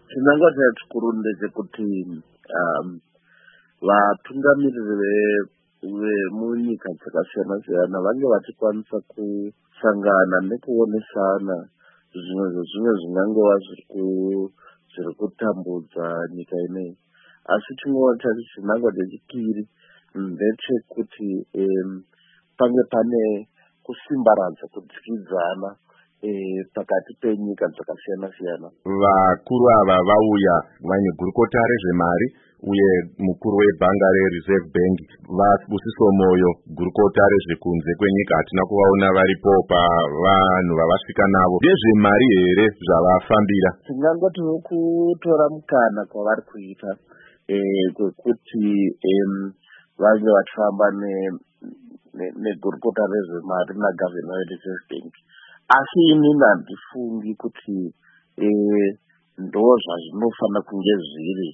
chinangwa chikuru ndechekuti vatungamiriri vemunyika dzakasiyana siyana vange vachikwanisa kusangana nekuonesana zvimwe zvezvimwe zvingangova zviri kutambudza nyika ineyi. Asi chimwewo chacho chinangwa chechipiri ndechekuti pange pane kusimbaradza kudyidzana pakati penyika dzakasiyana siyana. Vakuru ava vauya vane gurukota rezvemari uye mukuru webhanga reReserve Bank vaSibusiso Moyo, gurukota rezvekunze kwenyika hatina kuvaona varipo pavanhu vavasvika navo. Ndezvemari here zvavafambira? Tingangoti kutora mukana kwavari kuita kwekuti vange vachifamba negurukota rezvemari nagavhena weReserve Bank. Asi inini handifungi kuti ndo zvazvinofana kunge zviri,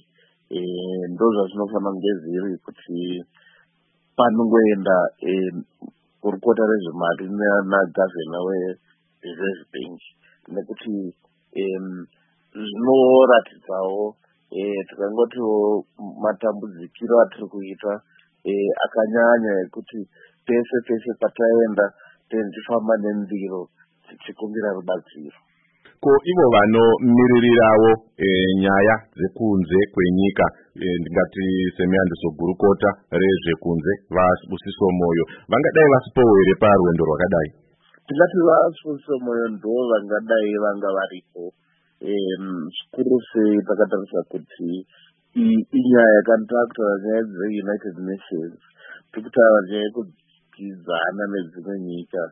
kuti panongoenda gurukota rezvemari nagavhena weReserve Bank, nekuti zvinoratidzawo tikangotiwo matambudzikiro atiri kuita akanyanya ekuti pese pataenda tichifamba nendiro tichikumbira rubatsiro. Ko ivo vanomiririrawo nyaya dzekunze kwenyika, ndingati semiyandisa gurukota rezvekunze vaSibusiso Moyo, vangadai vasipowo here parwendo rwakadai? Tingati vaSibusiso Moyo ndo vangadai vanga varipo, zvikuru sei takatarisa kuti inyaya yakantakura nyaya dzeUnited Nations, tikutaura nyaya yekudyidzana nedzimwe nyika.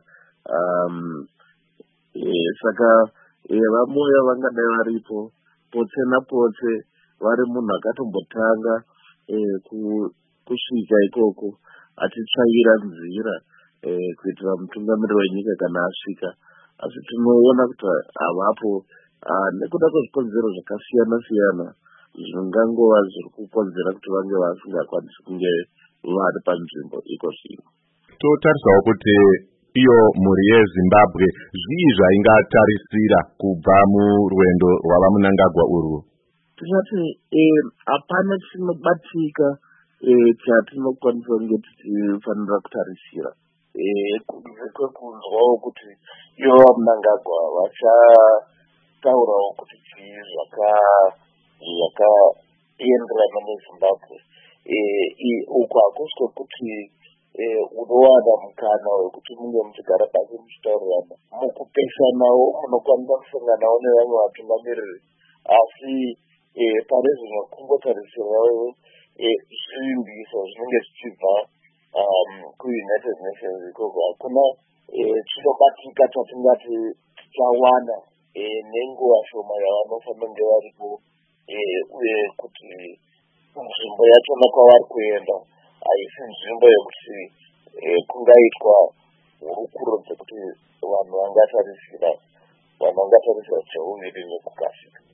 Saka vaMoyo vangadai varipo potse napotse, vari munhu akatombotanga kusvika ikoko achitsvaira nzira kuitira mutungamiriri wenyika kana asvika. Asi tinoona kuti havapo nekuda kwezvikonzero zvakasiyana siyana zvingangova zviri kukonzera kuti vange vasingakwanisi kunge vari panzvimbo iko zvino. Totarisawo kuti iyo mhuri yeZimbabwe zvii zvaingatarisira kubva murwendo rwava Mnangagwa urwu? Tinoti hapana chinobatika chatinokwanisa kunge tichifanira kutarisira, kunze kwekunzwawo kuti ivo vaMnangagwa vachataurawo kuti chii zvakaenderana neZimbabwe. Uku hakusi kwekuti unowana mukana wekuti munge muchigara pasi muchitaurirana. Mukupesanawo munokwanisa kusanganawo nevamwe vatungamiriri, asi pane zvimwe kungotarisirawo zvivimbiso zvinenge zvichibva kuUnited Nations ikoko. Hakuna chinobatika chatingati tichawana nenguva shoma yavanofanira kunge varipo, uye kuti nzvimbo yachona kwavari kuenda haisi nzvimbo yekuti kungaitwa hurukuro dzekuti vanhu vangatarisira cheuviri nekukasira.